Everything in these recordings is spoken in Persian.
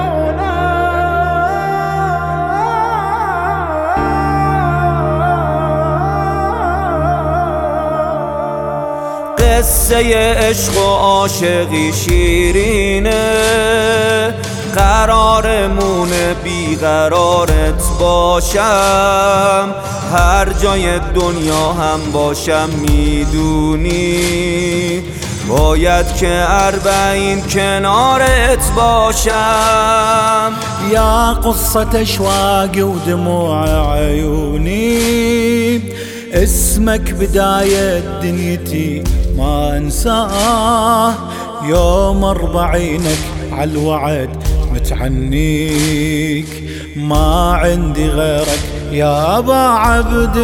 قصه عشق و عاشقی شیرینه، قرارمونه بیقرارت باشم، هر جای دنیا هم باشم میدونی باید که 40 کنارت باشم. يا قصة أشواقي ودموع عيوني، اسمك بداية دنيتي ما انساه، يوم 40 عالوعد متعنيك، ما عندي غيرك يا أبا عبد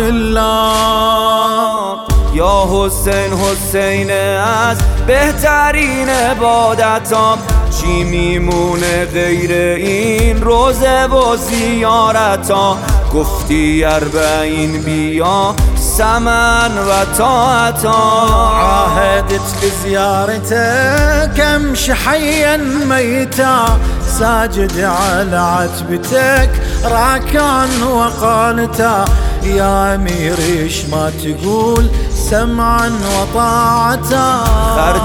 الله. یا حسین حسین از بهترین عبادتام، چی میمونه غیر این روزه و زیارتا؟ گفتی 40 بیا سمن و طاعتا، عاهدت بزيارتك امشي حيا ميتا، ساجد على عتبتك راكان وقانتا، يا امير ايش ما تقول سمعا وطاعتا. خرج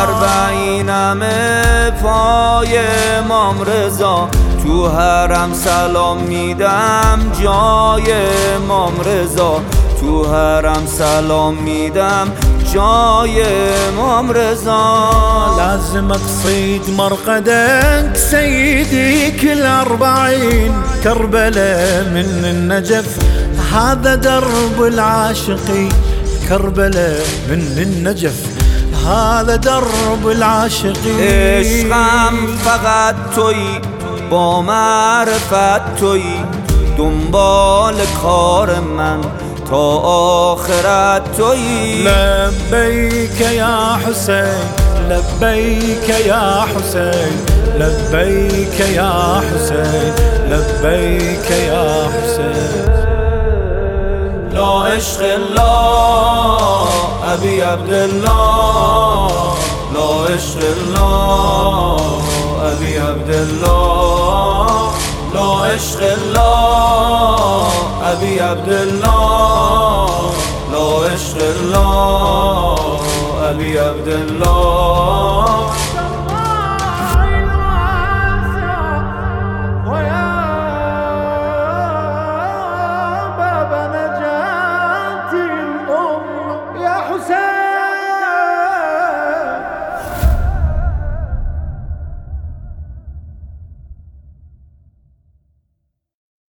40 پای امام رضا، تو حرم سلام میدم جای امام رضا، تو حرم سلام میدم جای امام رضا. لازم تصيد مرقدك سيدي كل 40 كربلاء من النجف، هذا درب العاشقين، كربلاء من النجف هذا درب العاشقين. عشقم فقط تویی، با معرفت تویی، دنبال کار من تا آخرت تویی. لبيك يا حسين لبيك يا حسين لبيك يا حسين لبيك يا حسين. لا عشق الله ابي عبد الله، لا عشق الله ابي عبد الله، لا عشق الله ابي عبد الله، لا عشق الله ابي عبد الله.